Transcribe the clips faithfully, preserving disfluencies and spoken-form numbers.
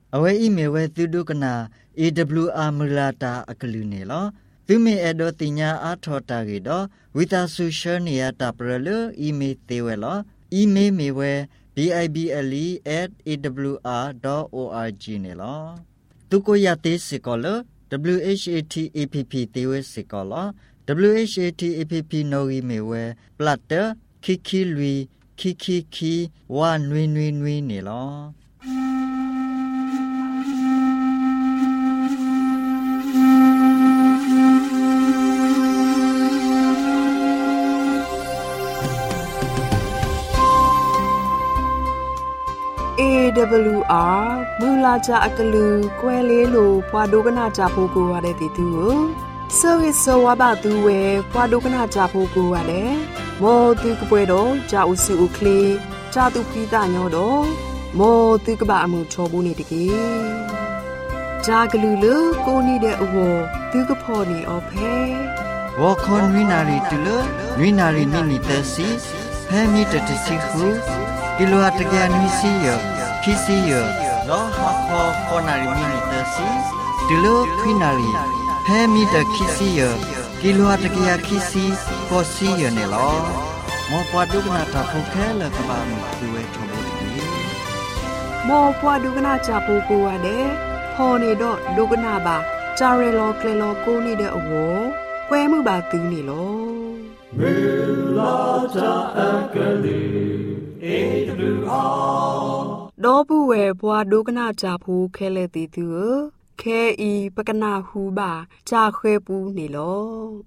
Awe imewe tudu kena A W R mulata akalune lo. Tumi edo tinya athota gido wita social niya taprelu email tewe lo. Email mewe bible at a w r dot org ne lo. Tuko yate sikolo W H A T A P P tewe sikolo. W H A T A P P no mewe platter kiki lui kiki ki wa nui nui nui ne lo. A W R မူလာကြအကလူကွဲလေးလိုဘွာဒုကနာကြဖို့ကိုရတဲ့တီတူကိုဆောရဆောဝဘသူဝဲဘွာဒုကနာကြဖို့ကိုရတယ်မောသူကပွဲတော့ဂျာဥစုဥကလေးဂျာသူပိတာညောတော့မောသူကဘာအမှုချောဘူးနေတကေဂျာကလူလကိုနေတဲ့အဝသူကဖော်နေအော်ဖဲဝါခွန်ဝိနာရီတူလဝိနာရီနိနိတစီဖဲမီတတစီခုဒီလိုအတကယ်နည်းစီယခီစီယလောဟာခေါ်ခေါ်နာရီမီနီတစီဒီလိုခွိနာရီဖဲမီတခီစီယဒီလိုအတကယ်ခီစီကိုစီယနေလောမောပွားဒုကနာတာဖုခဲလကဘာမီသူဝဲထုံးလို့ဒီမောပွားဒုကနာချဖို့ကိုရတယ်ဖော်နေတော့ဒုကနာပါဂျာရဲလောကလေလောကိုနေတဲ့အဝကွဲမှုပါသူနေလောမေလာတာအကလေးA W R တော့ဘူးဝဲဘွာဒုကနာကြဖို့ခဲလေတီသူခဲဤပကနာဟူပါကြာခွဲပူးနေလော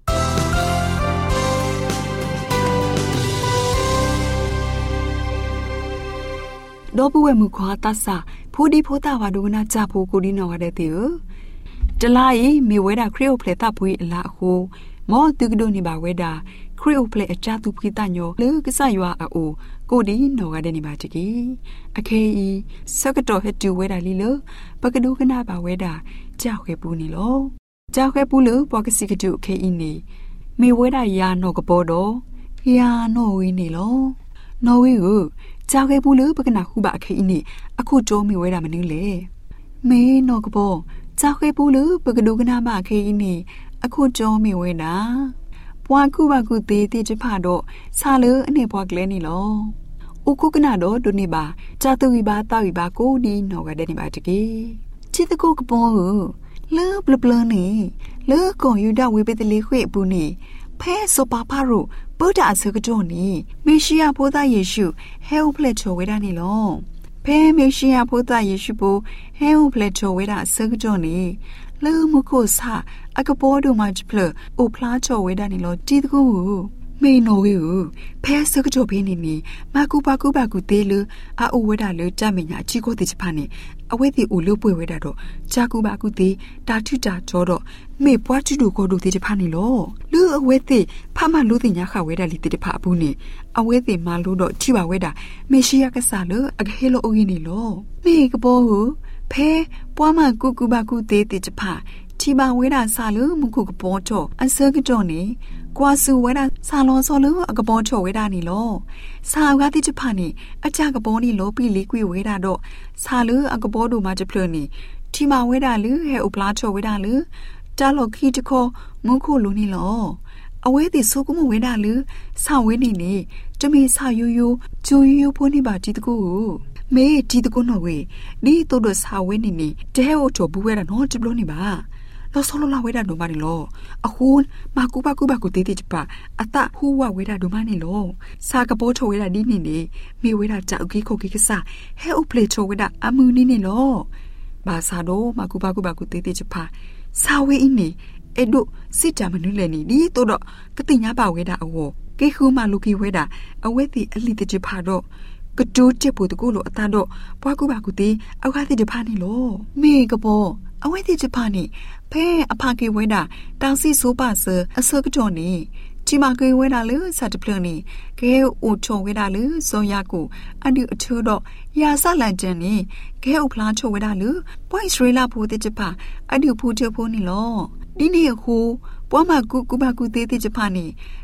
တော့ဘူးဝဲမူခွာတဆာဖိုဒီဖိုတာဝါဒုကနာကြဖို့ကိုဒီနော်ရတဲ့တီတလိုက်မေဝဲတာခရီယိုဖလက်တာပွေအလာဟိုမောတုကဒိုနေပါဝဲတာခရီယိုဖလက်အချတူဖိတညောလေကဆယွာအိုကိုဒီနော်ရတဲ့နေပါတကြီးအခေဤစကတော်ဟတူဝဲတာလီလပကဒုကနာပါဝဲတာကြောက်ခဲပူနေလောကြောက်ခဲပူလို့ပွားကစီကတူအခေဤနေမေဝဲတာယာနော်ကပေါ်တော့ယာနော်ဝီနေလောနော်ဝီကိုကြောက်ခဲပူလို့ပကနာခုပါအခေဤနေအခုတိုးမေဝဲတာမနည်းလေမေနော်ကပေါ်ကြောက်ခဲပူလို့ပကဒုကနာပါအခေဤနေအခုတိုးမေဝဲတာပွားခုပါခုသေးသေးချဖာတော့ဆာလို့အနေပွားကလေးနေလောဥကုကနာတော့ဒုနေပါကြာတူဝီပါတာဝီပါကိုဒီနော်ကတဲ့နေပါတကေချစ်တကုကပေါ်လေဘလဘလနေလေကွန်ယူဒဝေပတလေးခွေပူနေဖဲစောပါပါရုဗုဒ္ဓအစကကြောနေမေရှိယဘုရားယေရှုဟဲဥဖလက်ချောဝေဒနေလောဖဲမေရှိယဘုရားယေရှုဘဟဲဥဖလက်ချောဝေဒအစကကြောနေလေမကိုစာအကပေါ်တို့မှာဖလအိုဖလားချောဝေဒနေလောတီတကူမေနိုဝေဖဲစကကြောဖေးနေနေမကူပါကူပါကူသေးလူအအိုဝဲတာလေကြမညာအချီကိုတိချဖာနေအဝဲတီအိုလို့ပွေဝဲတာတော့ဂျာကူပါကူသေးတာထုတာကြောတော့မေပွားချူတူကိုတို့တိချဖာနေလောလူအဝဲတီဖမလူတင်ညာခဝဲတာလီတိချဖာဘူးနေအဝဲတီမလို့တော့ချီပါဝဲတာမေရှိယကစားလို့အခဲလို့အိုရင်းနေလောမေကပေါ်ဟုဖဲပွားမကူကူပါကူသေးတိချဖာချီပါဝဲတာစားလို့မကူကပေါ်တော့အစကကြောနေကွာစုဝဲတာဆာလောဆောလို့အကပေါ်ချော်ဝဲတာနေလောဆာကတိချဖာနေအကြကပေါ်နေလောပြီလေးကွေဝဲတာတော့ဆာလို့အကပေါ်တို့မှချဖလနေတီမဝဲတာလူဟဲဥပလားချော်ဝဲတာလူတာလောခီတခေါ်မုခုလိုနေလောအဝဲတိဆိုကုမဝဲတာလူဆာဝဲနေနေတမီဆာယူယူဂျူယူဖိုးနေပါတီတကူမေတီတကူနော်ဝဲဒီတို့တော့ဆာဝဲနေနေတဲဟိုချော်ဘူးဝဲတာနော်ချပလို့နေပါလောဆောလလာဝဲတာဒိုမနီလောအခုမာကူပါကူပါကူတေးတေးချပါအတဟူဝဝဲတာဒိုမနီလောစာကပိုးချောဝဲတာဒီနေနေမေဝဲတာကြောက်ကြီးခုတ်ကြီးကစားဟဲဥပလေချောဝဲတာအမှုနေနေလောဘာသာတော့မာကူပါကူပါကူတေးတေးချပါစာဝဲအင်းနေအဲ့တို့စစ်တာမနုလဲနေဒီတို့တော့ကတိညာပါဝဲတာအဝကေခူးမလူကီဝဲတာအဝဲတီအလီတချပါတော့ကတိုးချက်ဖို့တကူလို့အတန်တော့ပွားကူပါကူတေးအောက်ခါတိတဖာနေလောမေကပေါ်အဝဲတိချပါနေဖဲအဖာကေဝဲတာတောင်စီဆိုပါစအစကကြောနေချီမကေဝဲတာလေစတ်တပလနေကဲအိုချုံဝဲတာလေဇော်ရကိုအန်ဒီအချိုးတော့ရာဆလန်ကျန်နေကဲအိုဖလားချုံဝဲတာလေပွိုင်စရေလာဖို့တိချပါအန်ဒီဖူချဖို့နေလောဒီနေ့ခုပွားမကူကူပါကူသေးတိချပါနေ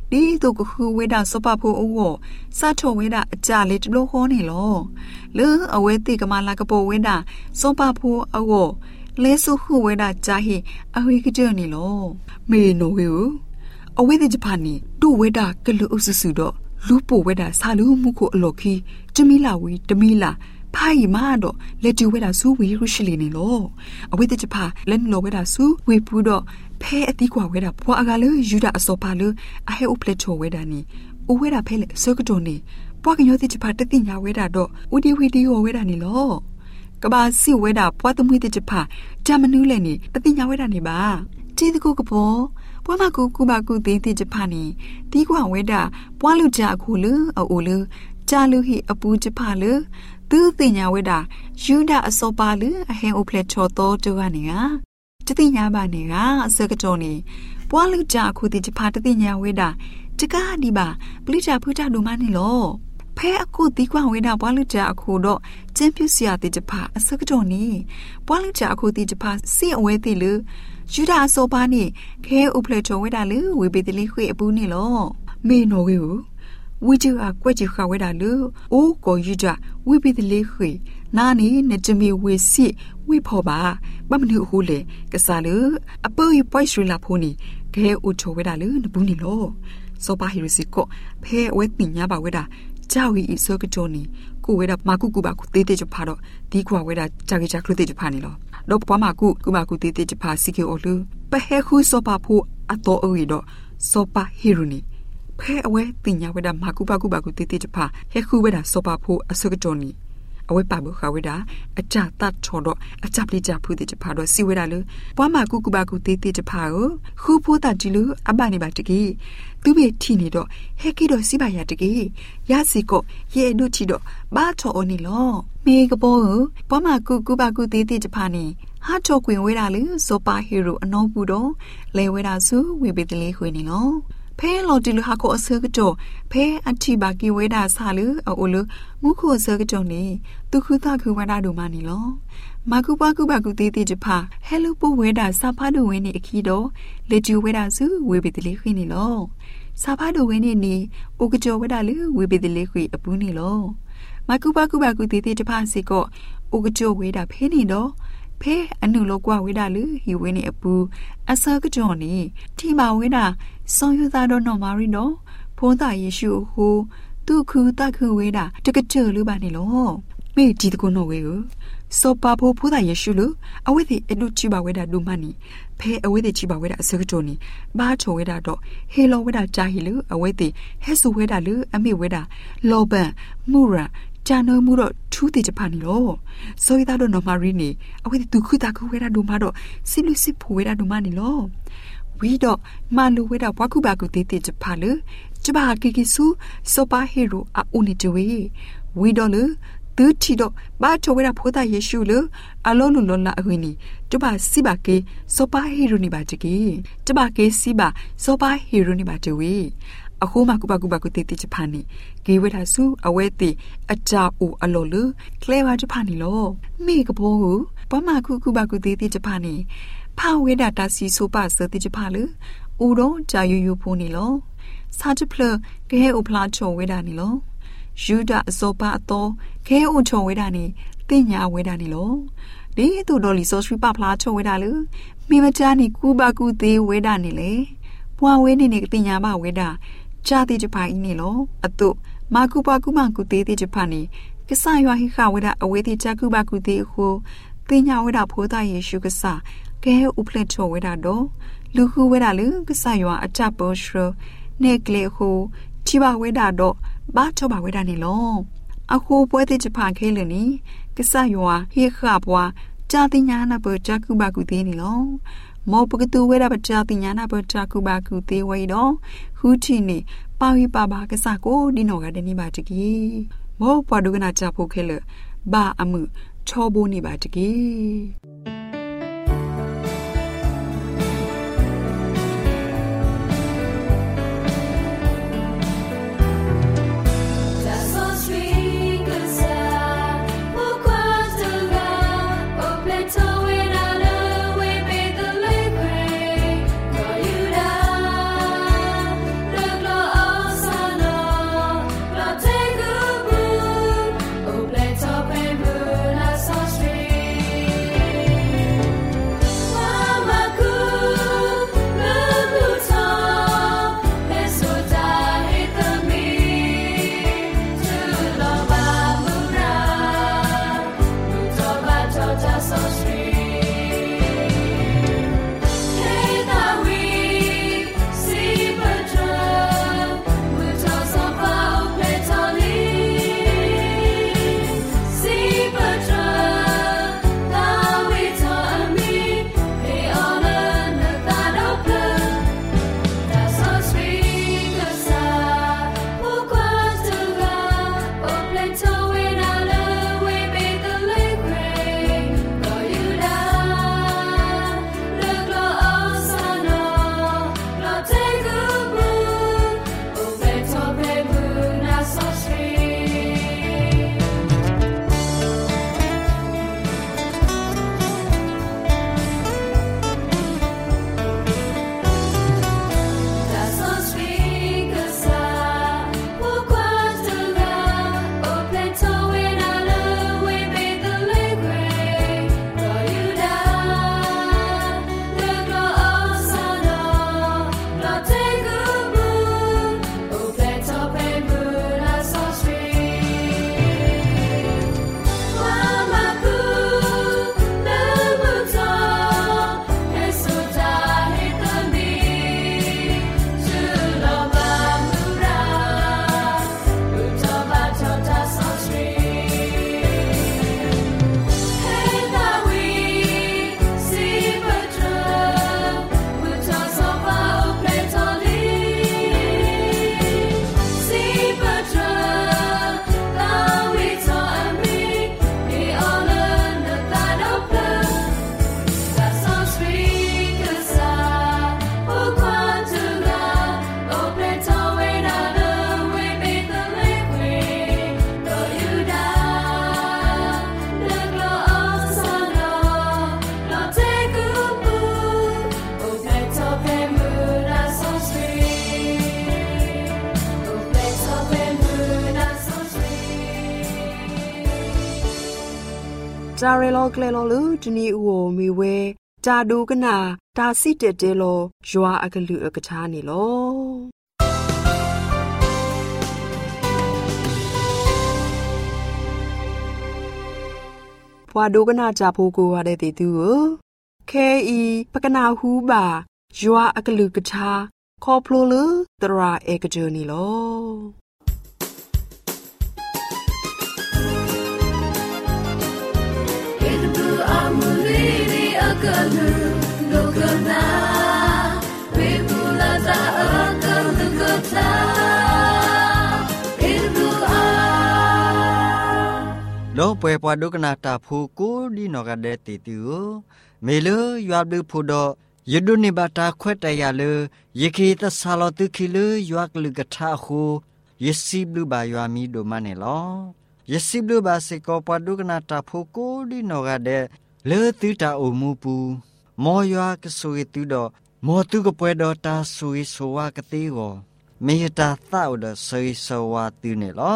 ဒီတို့ကခုဝဲတာစောပါဖို့အိုးစာထောဝဲတာအကြလေးတလို့ဟောနေလောလဲအဝဲတိကမလာကပေါ်ဝဲတာစောပါဖို့အိုးလဲဆုခုဝဲတာကြာဟိအဝေးကကြနေလောမေနိုဝဲအဝဲတိဂျပန်နီတို့ဝဲတာကလူအုပ်စုတော့လူပိုဝဲတာစာလူမှုကိုအလော်ခီတမီလာဝီတမီလာဖိုင်မာတော့လက်ကျူဝဲတာစူဝီရုရှိလီနေလောအဝိတချပါလက်လောဝဲတာစူဝီပူတော့ဖဲအတိကွာဝဲတာဘွာအကလေးယူတာအစောပါလို့အဟဲဥပလက်ချိုဝဲတာနီအိုဝဲတာဖဲလေစကတိုနီဘွာကညောတိချပါတတိညာဝဲတာတော့ဦးဒီဝီဒီယိုဝဲတာနီလောကဘာစီဝဲတာဘွာသမွေးတိချပါဂျမနူးလဲနီတတိညာဝဲတာနီပါတီတကူကပေါ်ဘွာမကူကူပါကူသေးတိချပါနီတီကွာဝဲတာဘွာလူကြအခုလူအိုလူကြာလူဟိအပူချပါလူသူတင်ညာဝဲတာယူဒအစောပါလူအဟင်အိုဖလက်ချောတော်တူကနေကတတိညာပါနေကအစကတော်နေပွားလူကြအခုတိချပါတတိညာဝဲတာတကားဒီပါပလိချာဖူတာဒူမနေလောဖဲအခုဒီကွာဝဲတာပွားလူကြအခုတော့ကျင်းပြစရာတိချပါအစကတော်နေပွားလူကြအခုတိချပါစီအဝဲတိလူယူဒအစောပါနေခဲအိုဖလက်ချောဝဲတာလူဝေပေတလေးခွေအပူနေလောမေနော်ဝဲကိုဝီကျအကွက်ချခဝဲတာလူအိုကိုယူကြဝိပိတလေးခွေနာနီနဲ့တမီဝေစီဝိဖောပါဘမနုဟူလေကစားလူအပူပွိုက်ရွှေလာဖိုးနီဂဲအိုချိုဝဲတာလူနဘူးနီလောစောပါဟီရစီကိုဖဲဝဲတင်ညာပါဝဲတာကြောက်ရီအစောကကြောနီကိုဝဲတာမာကုကုပါကုတေးတေးချဖာတော့ဒီခွာဝဲတာကြာကြီးကြာခလုတေးချဖာနီလောတော့ပွားမာကုကုပါကုတေးတေးချဖာစီကေအိုလူပဟဲခုစောပါဖိုးအတော်အဝီတော့စောပါဟီရူနီဖဲအဝဲတင်ညာဝဲတာမာကုပါကုပါကုတေးတေးချဖာဟဲခုဝဲတာစောပါဖိုးအစောကကြောနီအဝဲပါဘခဝဲတာအကြတတ်ချော်တော့အကြပလိကြဖူးတဲ့ချဖာတော့စီဝဲတာလူပွားမာကုကုပါကုတေးတေးချဖာကိုခူဖိုးတာဒီလူအပနေပါတကြီးသူဘေထီနေတော့ဟဲကီတော့စီပါရတကြီးရစီကောရေဒုချီတော့ဘာချော်နေလောမေကပေါ်ကိုပွားမာကုကုပါကုတေးတေးချဖာနေဟာချော်ကွင်ဝဲတာလူစောပါဟီရိုအနောဘူးတော့လဲဝဲတာစုဝေပေတလေးခွေနေလောဖဲလော်တီလူဟာကိုအစကကြောဖဲအတီဘာကီဝဲတာဆာလူအိုလူမုခုအစကကြောနေသူခုသခုဝဲတာဒူမနီလောမာကူပါကူပါကူတေးတေးချဖာဟဲလူပိုဝဲတာစာဖာဒူဝဲနေအခီတော့လေကျူဝဲတာစုဝေပေတလေးခွေနေလောစာဖာဒူဝဲနေနေအိုကကြောဝဲတာလူဝေပေတလေးခွေအပူးနေလောမာကူပါကူပါကူတေးတေးချဖာစီကောအိုကကြောဝဲတာဖဲနေတော့ဖဲအနုလောကွာဝဲတာလူဟီဝဲနေအပူအစကကြောနေတီမာဝဲတာဆောင်ယူသားတော့နော်မာရီနော်ဖုံးသားယေရှုဟိုသူခုတခုဝဲတာတကကြလူပါနေလောမေဒီတကုနော်ဝဲကိုစောပါဖို့ဖုံးသားယေရှုလူအဝိသေအလူချိပါဝဲတာဒူမနီဖဲအဝိသေချိပါဝဲတာအစကကြောနေဘာချောဝဲတာတော့ဟေလောဝဲတာဂျာဟီလူအဝိသေဟဲဆူဝဲတာလူအမေဝဲတာလောဘန်မူရာဂျာနိုမှုတော့ထူးတေချပါနီလောဆိုရတာတော့နော်မာရီနေအဝိသေသူခုတခုဝဲတာဒူမတော့စီလူစီဖိုဝဲတာဒူမနီလောဝီတော့မာလူဝဲတာဘွားကူပါကူတေးတေးချပါလေချပါကီကီဆူစောပါဟီရိုအဦးနေကျွေဝီတော့လေသူချီတော့ဘာချဝဲတာဖိုးတာယေရှုလေအလောလူလောလာအခွင်းနီချပါစီပါကေစောပါဟီရိုနေပါချကေချပါကေစီပါစောပါဟီရိုနေပါကျွေအခုမှကူပါကူပါကူတေးတေးချပါနေဂေဝဲတာဆူအဝဲတေအကြအိုအလောလူကလဲဝါချပါနေလောမိကဘောကိုဘမကူကူပါကူတေးတေးချပါနေဖာဝဲတာတာစီဆိုပါစတိချပါလေဦးတော့ဂျာယူယူဖိုးနေလောစာချပလကဲအိုဖလာချုံဝဲတာနေလောယူဒအစောပါအတော်ကဲအိုချုံဝဲတာနေတင်ညာဝဲတာနေလောဒီတူတော်လီဆိုစရီပါဖလာချုံဝဲတာလေမိမချာနေကူပါကူသေးဝဲတာနေလေဘွာဝဲနေနေတင်ညာမဝဲတာဂျာတိချပါအင်းနေလောအတုမာကူပါကူမကူသေးသေးချပါနေကဆာရွာဟိခဝဲတာအဝဲတိဂျာကူပါကူသေးခုတင်ညာဝဲတာဖိုးသားယေရှုကဆာကဲဥပလက်ချောဝဲတာတော့လူခုဝဲတာလူကဆာရွာအချပေါ်ရှရနေကလေခုချီပါဝဲတာတော့ဘာချောပါဝဲတာနေလောအခုပွဲတဲ့ချပါခဲလနီကဆာရွာဟိခါပွားဂျာတိညာနာပေါ်ဂျာကူပါကူသေးနေလောမောပကတူဝဲတာပဂျာတိညာနာပေါ်ဂျာကူပါကူသေးဝဲတော့ဟူချီနေပါဝီပါပါကဆာကိုဒီနော်ကတနေပါတကြီးမောပွားဒုကနာချဖို့ခဲလဘာအမှုချောဘိုးနေပါတကြီး Love จาเรโลเกลโลลูจนีอวมีเวจาดูกนาตาซิเตเตโลยัวอักลือกะชานีโลพวาดูกนาจาพูกูวาเดติตูเคอีปะกนาฮูบายัวอักลือกะชาคอพลูลูตราเอกเจนีโล Kalu lokana webula ta akalu kota irbu a lo pwe pwa dokana ta phu ko di no ga de ti tu me lo ywa bu phu do yudu ni ba ta khwet ta ya le yikhi ta sa lo tu khi le ywa klu ka tha khu yesi blu ba ywa mi do ma ne lo yesi blu ba se ko pwa dokana ta phu ko di no ga de le tu ta o mu pu mo ywa ka su i tu do mo tu ko pwe do ta su i so wa ka ti go me ta ta o do so i so wa tu ne lo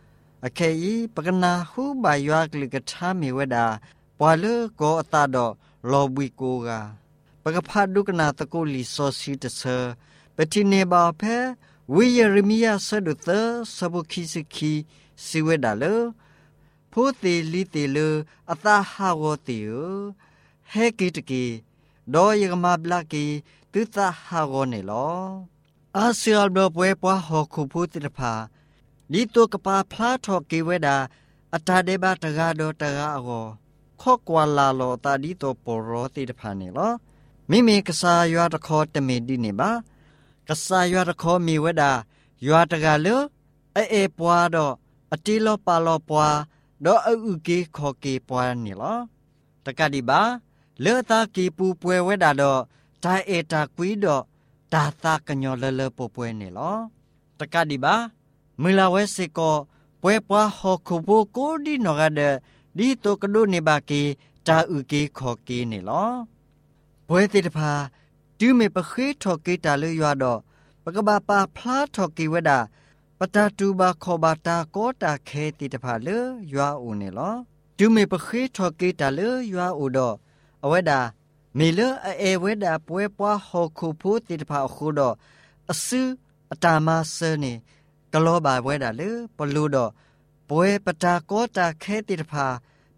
a ke yi pa kana hu ba ywa kli ka tha me wa da pwa le ko ta do lo bui ko ga pa ka pha du kana ta ko li so si ta se pa ti ne ba phe wi yeremia sa do ta sa bu khi si khi si wa da leพူตีลีตีเลอตาฮาวติโอเฮกิตกีดอยกมาบลากีตุตาฮาวเนลออาเซียลโดปวยปวาฮอคุพูติตภาดีตัวกปาพลาทอกีเวดาอัตาเดบาตกาโดตกาโกข้อกวาลาโลตาดีตัวปโรติตภาเนลอมิเมกษายอตคอตเมดิเนบากษายอตคอมีเวดายอตกาเลเอเอปวาดออติโลปาโลปวาดออุกีขอกีปวานี่ลอตะกะดิบาเลอตากีปูปวยเวดาดอตาเอตากวีดอตาตากะญอเลเลปปวยนี่ลอตะกะดิบามิลาเวสิโกปวยปวาฮอคุโบโกดินอกะเดดีโตกะโดนิบากีตาอุกีขอกีนี่ลอปวยติตภาดูเมปะคีทอกีตาเลยัวดอปะกะบาปาพลาทอกีเวดาปตาตูบาขอบาตาโกตาเคติตภาเลยัวอูเนลอดูเมปะคีทอกีตาเลยัวอูดออเวดาเมเลอเอเวดาปวยปวาฮอคูพูติตภาคูดออซืออตามาเซเนกะโลบาเวดาเลปลูดอปวยปตาโกตาเคติตภาป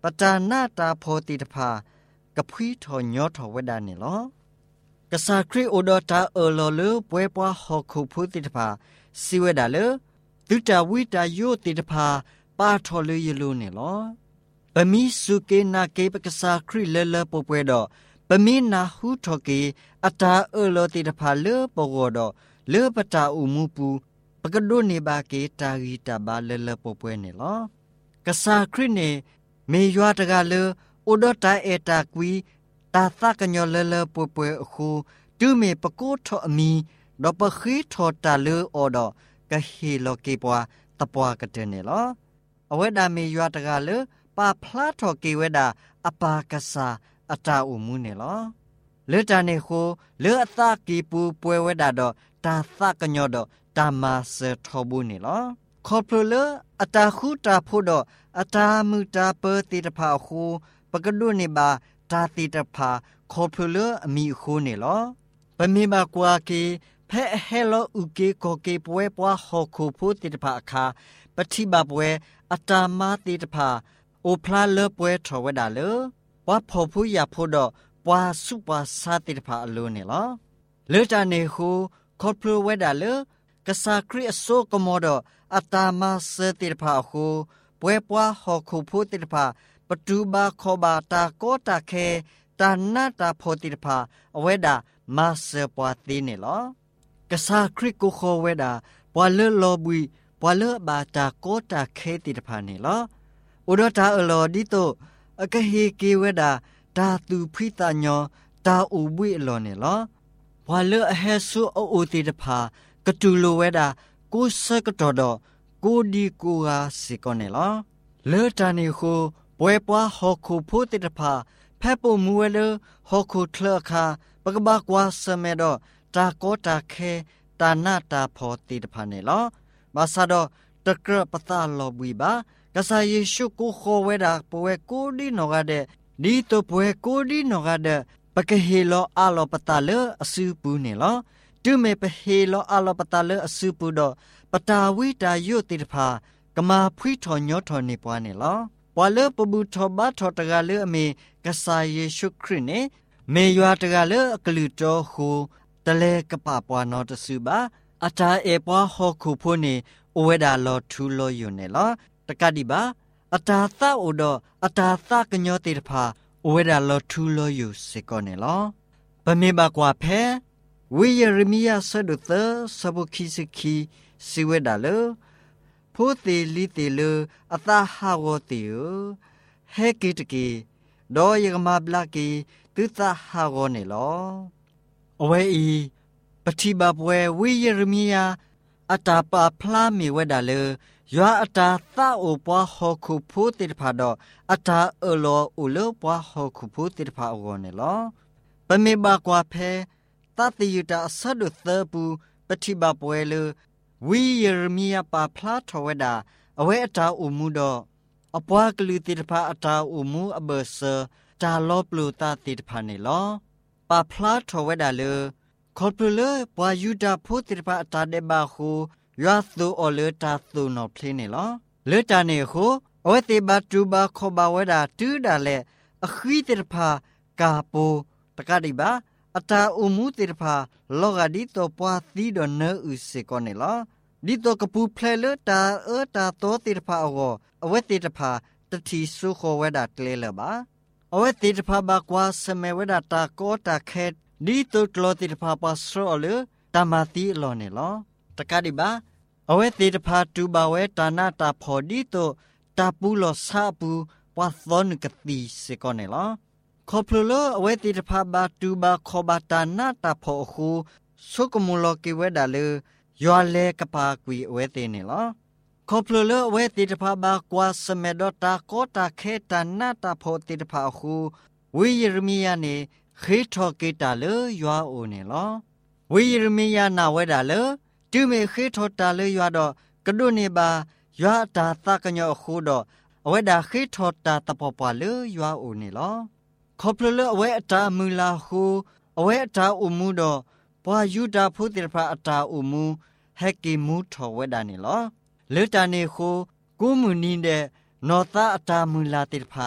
ปตาหน้าตาโพติตภากะพุยทอยอทอเวดานี่ลอกะสาคริโอดอตาเอลอเลป่วยปวาฮอคูพุติตภาสิเวดาเลตุตาวิตาโยติตภาปาทอเลยลูนี่ลอปะมีสุเกนาเกปกะสาคริเลเลปป่วยดอปะมีนาหูทอเกอัตาเอลอติตภาเลปโกดอเลปตาอุมูปูปกะโดนิบาเกตาริตาบาเลเลปป่วยนี่ลอกะสาคริเนเมยอตะกาเลโอดอตาเอตากวีตาซากะญอเลเลปป่วยคูตุเมปะโกทอมีดอปะขีทอตาเลออดอกะเฮโลเกปวาตะปวากะเตเนลออเวดาเมยอตะกาเลปาพลาทอเกเวดาอปากะสาอัตาอุมุเนลอเลตาเนโคเลอตากีปูป่วยเวดาดอตาซากะญอดอตามาเซทอบุเนลอขอพลเลอัตาคูตาโพดออัตามุตาเปติตภาคูปะกะดุเนบาตาติตภาขอพลเลอมีคูเนลอปะมีบากวาเกเพเฮโลอุเกโกเกปวยปวาฮอคูพุติตภาคาปฏิบาปวยอัตามาติตภาโอพลาเลปวยทอเวดาเลปวาพอผู้ยาโพดอปวาสุปวาสาติตภาอโลเนลอเลจาเนคูขอพลเวดาเลกษาคริอโซกโมดอัตามาเสติตภาคูปวยปวาฮอคูพุติตภาปตุบาขอบาตาโกตาเคตานาตาโพติตภาอเวดามาเสปวาติเนลอกษาคริโกโคเวดาปวาเลลอบุยปวาเลบาตาโกตาเคติตภาเนลออุดตาเอลอดิโตอกะเฮเกเวดาตาตูพิตาญอตาอุบุยเอลอเนลอปวาเลเฮซุอโอติตภากะตูโลเวดากูสกตอดอกูดีกูอาสิกอเนลอเลตานิโคป่วยปวาฮอคูพุติตภาแพปูมูเวเลฮอคูเคลคาปกบากวาสเมดอตาโกตาเคตานาตาพอติตภาเนลอบาซาดอตะกระปะตาลอบุยบากะซาเยชูกูโคเวดาป่วยกูดีโนกาเดดีโตป่วยกูดีโนกาเดปะกะเฮโลอาลอปะตาเลอสืปูเนลอตุเมปะเฮโลอาลอปะตาเลอสืปูดอปตาวิตาโยติตภากมาพุยทอญอทอนิปวาเนลอปวาเลปบุทอบาทอตะกาเลอเมกะซาเยชูคริเนเมยอตะกาเลอกลือโตฮูตะเลกะปะปวานอตะซุบาอาตาเอปวาฮอคูโพเนโอเวดาลอทูโลยูเนลอตะกะดิบาอาตาซาโอดออาตาซากะญอติตภาโอเวดาลอทูโลยูเซกอเนลอปะเมบากวาเพวิเยเรมียาสะดุเตสะบุคิสคีสิเวดาเลโพติลิติเลอัตาฮาวติโอเฮกิตกีดอยกมาบลากีตุตาฮาวเนลออเวอีปฏิบาปเววิเยเรมียาอัตาปาพลามีเวดาเลยาอัตาซาโอปวาฮอคูพุติตภาดออัตาเอโลอุเลปวาฮอคูพุติตภาโอเนลอปะเมบากวาเพตาติยุตาสะดุเตปูปฏิบาปเวเลวิเยเรมียาปาพลาทเวดาอเวอัตาอุมูดออปวากลือติตภาอัตาอุมูอเบเซตาลอปลูตาติตภาเนลอปาพลาทเวดาเลขอพลเลปวายุดาพุติตภาอัตาเดบาคูยาสูอเลตาสูนอเพลเนลอเลตาเนโคอเวติบาตูบาขบาเวดาตูดาเลอขีติตภากาปูตะกะดิบาอัตาอุมูติรภาโลกาดิโตปวาตีดอนเนอุเซกอเนลาดิโตกปูเพลเลตาเอตาโตติรภาโออเวติรภาตติสุโคเวดาเตเลลบาอเวติรภาบากวาสเมเวดาตาโกตาเคดิโตตโลติรภาปาสโรเลตามาติโลเนลตะกะดิบาอเวติรภาตูบาเวตานาตาพอดิโตตาปูโลซาปูปวาซอนกติเซกอเนลาขอพลเลอเวติตภาบาตูบาขอบาตานาตาพอคูสุกมุลกิเวดาเลยอเลกปากวีเวติเนลอขอพลเลอเวติตภาบากวาสเมดตาโกตาเคตานาตาพอติตภาคูวิยรมียาเนခေထောကေတာလေရွာအိုနေလောဝိရမေယနာဝဲတာလေတူမေခေထောတာလေရွာတော့ကဒုနေပါရွာတာသကညောခုတော့အဝဲတာခေထောတာတပပလေရွာအိုနေလောခေါပလလေအဝဲအတာမူလာဟုအဝဲအတာအမှုတော့ဘွာယူတာဖုတိဖာအတာအမှုဟက်ကီမူထောဝဲတာနေလောလေတာနေခုကိုမှုနီးတဲ့နော်သားအတာမူလာတိဖာ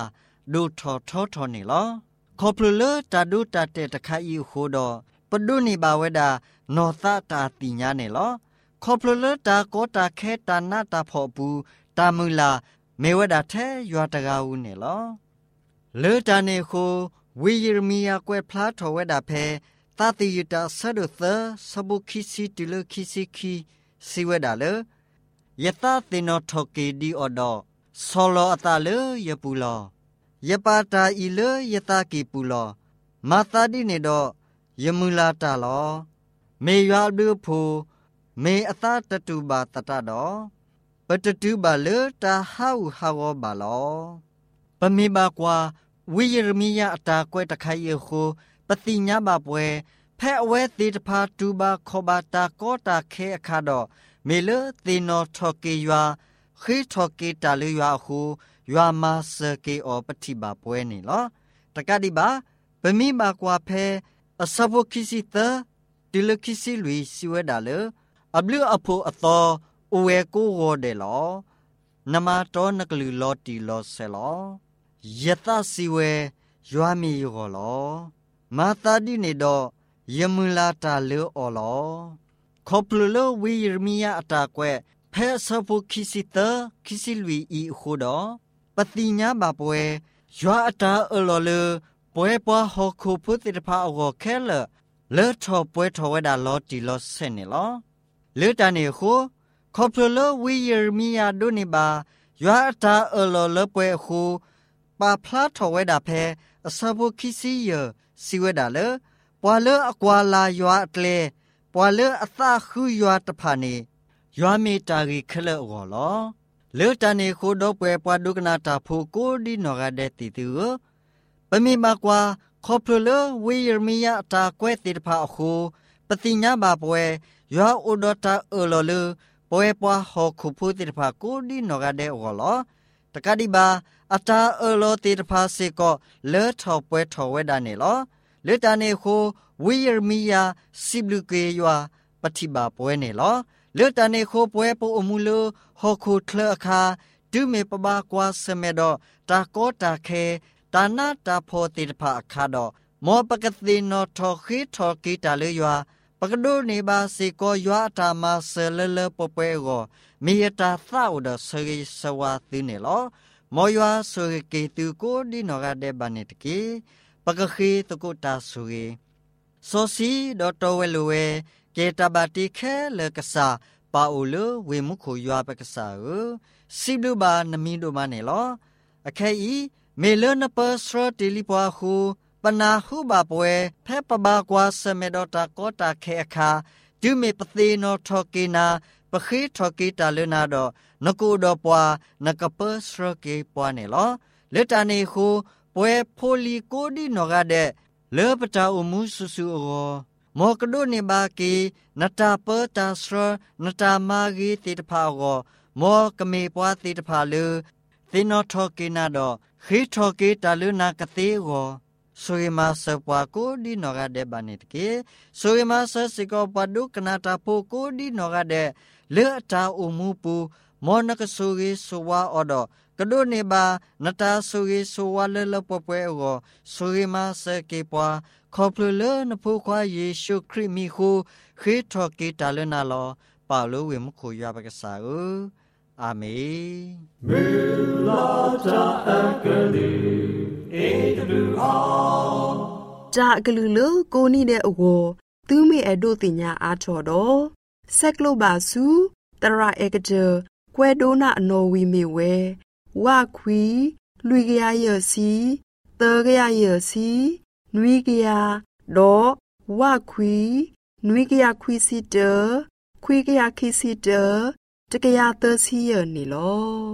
ดูทอทอทอนี่ลอขอพลุเลตาดูตาเตตะคาอีโคดอปดุนี่บาเวดานอตาตาติญาเนลอขอพลุเลตาโกตาแคตานาตาพอบูตามุลาเมวดาแทยัวตะกาอูเนลอเลตาเนโควิยรมียากวยพลาทอเวดาเพตาติยตาสะดุเธสบุคิซิติเลคิซิคิสิเวดาเลยยตาตินอทอเกดีออดอซอลออะตาเลยยปูลอยปาตาอีเลยยตากีปูลอมาตาดิเนดอยมุลาตาลอเมยาดูพูเมอตาตตุบาตตาดอปตตุบาเลตาฮาวฮาวบาลอปะเมบากว่าวิยรมียาตากวยตะไคเยโคปฏิญญาบาปเวแพะเวติตพาตูบาขบาตาโกตาเคอคาดอเมเลตินอทอเกยัวခိထော်ကေတာလူရွာဟုရွာမာစကေအောပတိဘာပွဲနေလောတကတိပါဗမိမာကွာဖဲအစဘခိစီတဒီလခိစီလူစီဝဲတာလေအဘလူအဖို့အတော်အဝဲကိုဝတဲ့လောနမတော်နကလူလောတီလောဆဲလောယတစီဝဲရွာမီရောလောမာတာဒီနေတော့ယမူလာတာလေအော်လောခေါပလူလောဝီရမီယာအတာကွဲဖဲဆဖုခိစီတခိစီလူဤခုတော့ပတိညာဘပွဲရွာအတာအလောလေပွဲပွားဟောခုဖုတိတဖာအောခဲလလေထောပွဲထောဝဲတာလောတီလောဆဲနေလောလေတန်နေခုခေါပလူလောဝီရမီယာဒုန်ဘာရွာအတာအလောလေပွဲခုပါဖလားထောဝဲတာဖဲအဆဖုခိစီယစီဝဲတာလေပွာလေအကွာလာရွာအတလေပွာလေအသခုရွာတဖာနေရွာမေတာရီခလဲအော်လောလေတန်နေခိုတော့ပွဲပွားဒုကနာတာဖိုကိုဒီနော်ရတဲ့တီတူပမိမကွာခေါပလဝီယမီယာတာကွဲတိတဖာအခုပတိညာဘပွဲရွာဥဒတာအလောလပွဲပွားဟောခုဖုတိတဖာကိုဒီနော်ရတဲ့အော်လောတကတိပါအတာအလောတိတဖာစေကောလေထောပွဲထောဝဲတာနေလောလေတန်နေခိုဝီယမီယာစိဘလူကေရွာပတိဘာပွဲနေလောလေတန်နေခိုပွဲပိုအမူလဟောခုထလအခါဒုမေပဘာကွာစမေဒတာကောတာခေတာနာတာဖောတိတဖာအခါတော့မောပကတိနောထောခိထောကိတာလေရွာပကဒုနေပါစေကောရွာတာမဆလလပပွဲကိုမိယတာသောဒဆေစဝါတိနေလောမောရွာဆွေကေတူကိုဒီနောရတဲ့ဘာနေတကေပကခိတကုတာဆွေစောစီဒေါ်တော်ဝဲလူဝဲကေတဘာတိခဲလကစာပါအိုလဝေမှုခိုရွာပကစာစိဘလူဘာနမီဒိုမနေလောအခဲဤမေလနပစရတီလီပွားဟုပနာဟုဘာပွဲဖဲပဘာကွာစမေဒတာကောတာခဲအခါဒုမေပသေးနောထောကေနာပခိထောကေတာလနာတော့နကုတော့ပွားနကပစရကေပွားနေလောလက်တနေဟုပွဲဖိုလီကိုဒီနောကတဲ့လေပတာအမှုဆူဆူအောမောကဒိုနေဘာကီနတာပတာစရနတာမာဂီတိတဖာအောမောကမေပွားတိတဖာလူသေနောထောကေနာတော့ခိထောကေတာလူနာကတိအောဆိုရမဆပွားကိုဒီနောကတဲ့ဘာနေတကေဆိုရမဆစကောပဒုကနာတာပိုကိုဒီနောကတဲ့လေအတာအမှုပူမောနကဆူရီဆိုဝါအော်တော့ကဒိုနေဘာနတာဆူရီဆိုဝါလေလပပွဲအောဆိုရမဆကေပွားခေါပလလနဖူခွာယေရှုခရစ်မီဟုခေထောကေတာလနာလောပါလိုဝေမခုရပါကစားဦးအာမေမေလာတာအကလေးအေတလူအောင်ဂျာကလူလိုကိုနီတဲ့အဝသူမေအဒိုတင်ညာအားချော်တော့ဆက်ကလိုပါစုတရာအေကကြကွဲဒိုနာအနော်ဝီမေဝဲဝခွီလွေကြရရစီတောကြရရစီနွေကရတော့ဝခွီနွေကရခွီစီတခွေကရခိစီတတကရသစီရနေလော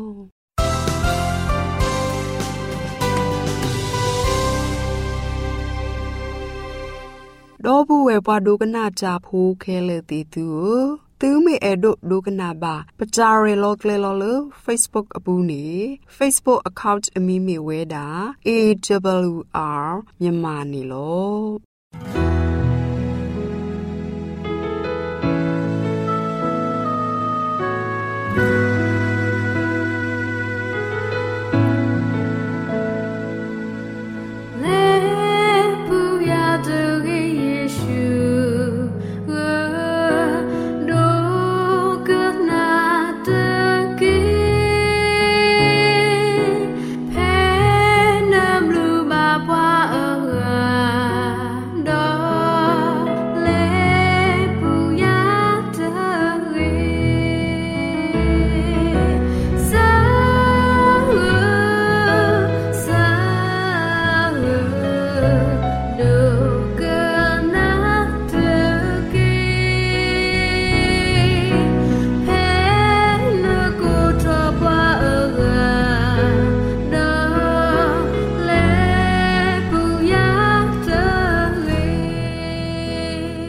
ဒေါ်ဘူးဝဲပွားဒုကနာကြဖိုးခဲလေတီသူသူမေအဒိုဒုကနာဘာပကြရဲလောကလေလောလ Facebook အပူနေ Facebook account အမီမေဝဲတာ A W R မြန်မာနေလောဒ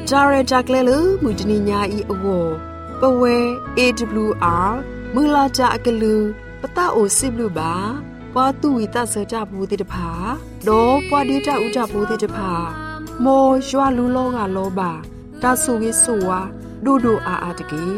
จาเรจักเลลมุจนิญาอีอโวปเว เอ ดับเบิลยู อาร์ มือลาจาอกลือปะตาโอซิบลูบาปาตุวิตาเสจาบูติตภาโดปวาดิจาอุจาบูติตภาโมยัวลูโลกาโลบาตาสุวิสุวาดูดูอาอาตะกี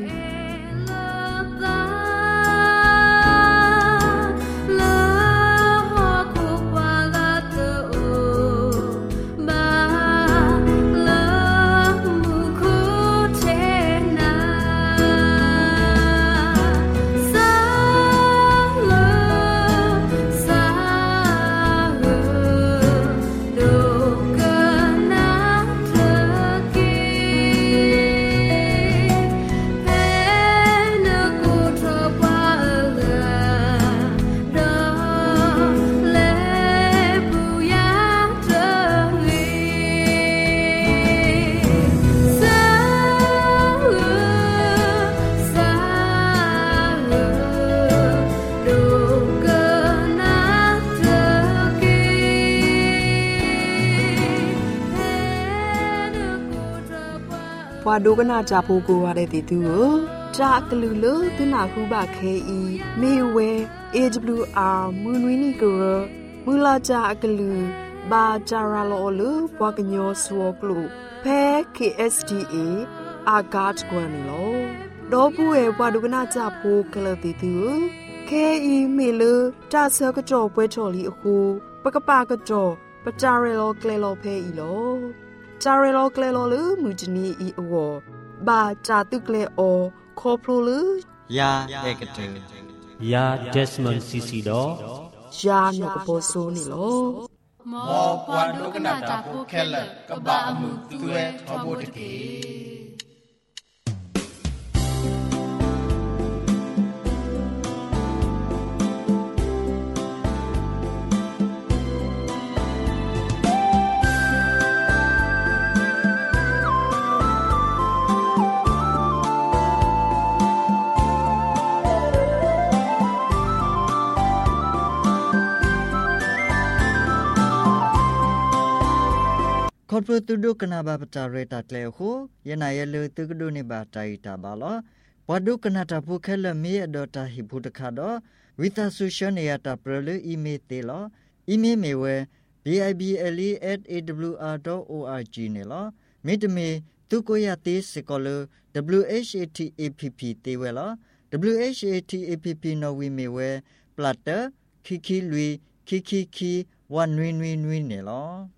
วาดูกนาจาปูกูวาเดติตูจากลือเลตุนาคูบาเคอีเมเว เอ ดับเบิลยู อาร์ มูนวินีกรมูลาจากลือบาจาราโลลปวากญโยสวกลูเพ เค เอส ดี เอ อากาศกวนโลดอปูเอวาดูกนาจาปูกลติตูเคอีเมลจาเซกจอป่วยชอลีคูปะกะปากจอปะจาเรโลเกลโลเพอีโลจาเรโลเกลโลลมุจนีอีอวบาจาตุเกลโอคอพลูลยาเอกเตยาเจสมอนซิซิโดยานกโปโซนิโลมอปวานุกนาตาโพเคลกบาอมุตุเอทบตะกีคอร์ปตูดูกนาบาปจาเรตาเกลโคยนายเลตุกดูนิบาไตตาบาลปวดุกนาตาพุเคลมีอดอตาฮิพุตคาดอวิตาสุชเนียตาเปรลอีเมเตลอีเมเมเว บี ไอ บี แอล อี แอท เอ ดับเบิลยู อาร์ ดอท โอ อาร์ จี เนลมิดเมตุโกยาติสกอล ดับเบิลยู เอช เอ ที เอ พี พี เตเวล ดับเบิลยู เอช เอ ที เอ พี พี นวีเมเวปลัตเตอร์คิคิลุยคิคิคิวันวินวินวินเนล